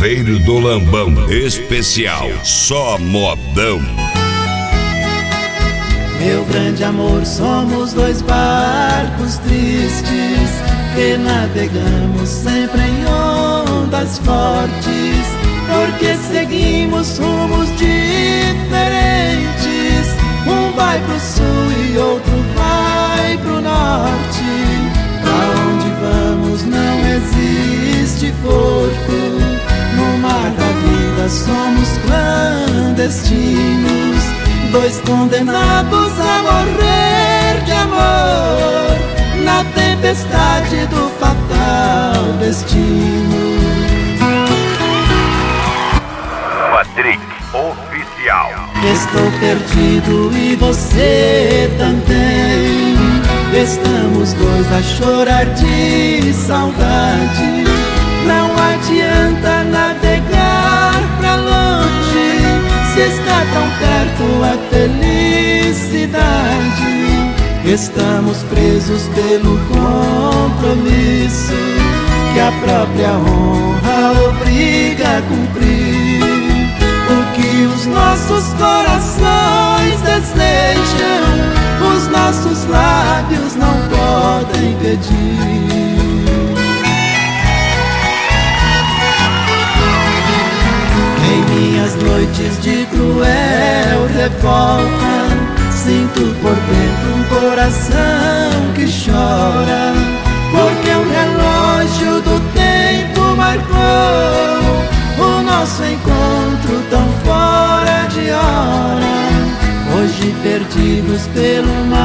Ferreiro do Lambão, especial, só modão. Meu grande amor, somos dois barcos tristes que navegamos sempre em ondas fortes, porque seguimos rumos diferentes. Um vai pro sul e outro vai pro norte. Pra onde vamos não existe porto. No mar da vida somos clandestinos, dois condenados a morrer de amor na tempestade do fatal destino. Patrick Oficial. Estou perdido e você também. Estamos dois a chorar de saudade. Não adianta navegar pra longe, se está tão perto a felicidade. Estamos presos pelo compromisso que a própria honra obriga a cumprir. O que os nossos corações desejam, os nossos lábios não podem pedir. Em minhas noites de cruel revolta, sinto por dentro um coração que chora, porque o relógio do tempo marcou o nosso encontro tão fora de hora. Hoje perdidos pelo mar